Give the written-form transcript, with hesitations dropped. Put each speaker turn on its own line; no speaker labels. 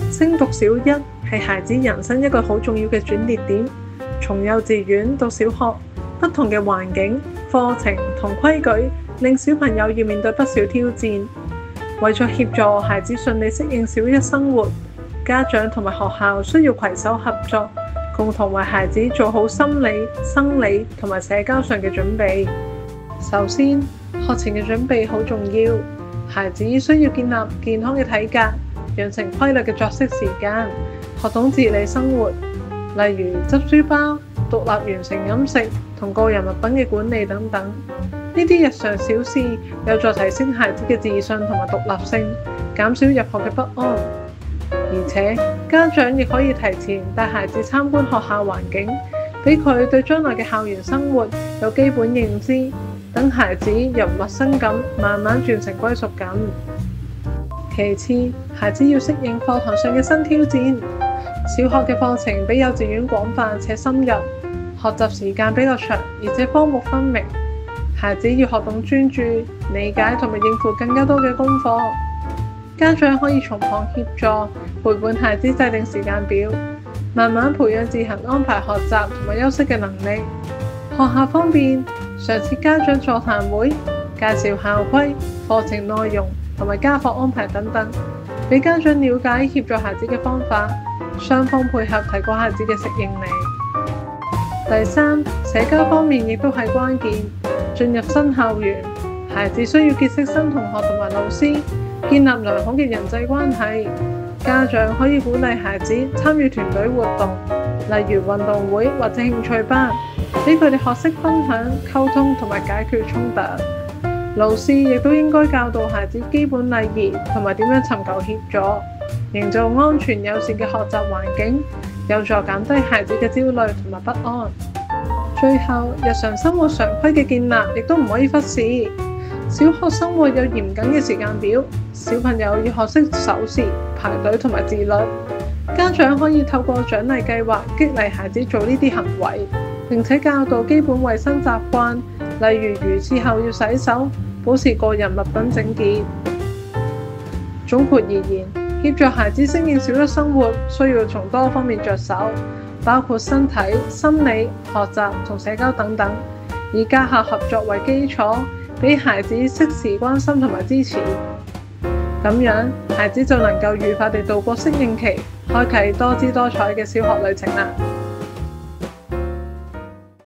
升讀小一係孩子人生一個好重要嘅轉捩點，從幼稚園到小學，不同嘅環境、課程同規矩令小朋友要面對不少挑戰。為咗協助孩子順利適應小一生活，家長同埋學校需要攜手合作，共同為孩子做好心理、生理同埋社交上嘅準備。首先，學前嘅準備好重要，孩子需要建立健康嘅體格，養成規律嘅作息時間，學懂自理生活，例如執書包、獨立完成飲食同個人物品嘅管理等等。呢啲日常小事有助提升孩子嘅自信同埋獨立性，減少入學嘅不安。而且家長亦可以提前帶孩子參觀學校環境，俾佢對將來嘅校園生活有基本認知，等孩子由陌生感慢慢轉成歸屬感。其次，孩子要適應課堂上嘅新挑戰。小學嘅課程比幼稚園廣泛且深入，學習時間比較長，而且科目分明。孩子要學懂專注、理解同埋應付更加多嘅功課。家長可以從旁協助，陪伴孩子制定時間表，慢慢培養自行安排學習同埋休息嘅能力。學校方面，常設家長座談會，介紹校規、課程內容同埋家課安排等等，俾家長了解協助孩子嘅方法，雙方配合提高孩子嘅適應力。第三，社交方面亦都係關鍵。進入新校園，孩子需要結識新同學同埋老師，建立良好嘅人際關係。家長可以鼓勵孩子參與團隊活動，例如運動會或者興趣班，俾佢哋學識分享、溝通同埋解決衝突。老師亦都應該教導孩子基本禮儀同埋點樣尋求協助，營造安全友善嘅學習環境，有助減低孩子嘅焦慮同埋不安。最後，日常生活常規嘅建立亦都唔可以忽視。小學生活有嚴謹嘅時間表，小朋友要學識守時、排隊同埋自律。家長可以透過獎勵計劃激勵孩子做呢啲行為，並且教導基本衛生習慣，例如如廁後要洗手，保持個人物品整潔。總括而言，協助孩子適應小一生活，需要從多方面着手，包括身體、心理、學習同社交等等，以家校合作為基礎，俾孩子適時關心同埋支持。咁樣，孩子就能夠愉快地度過適應期，開啟多姿多彩嘅小學旅程啦。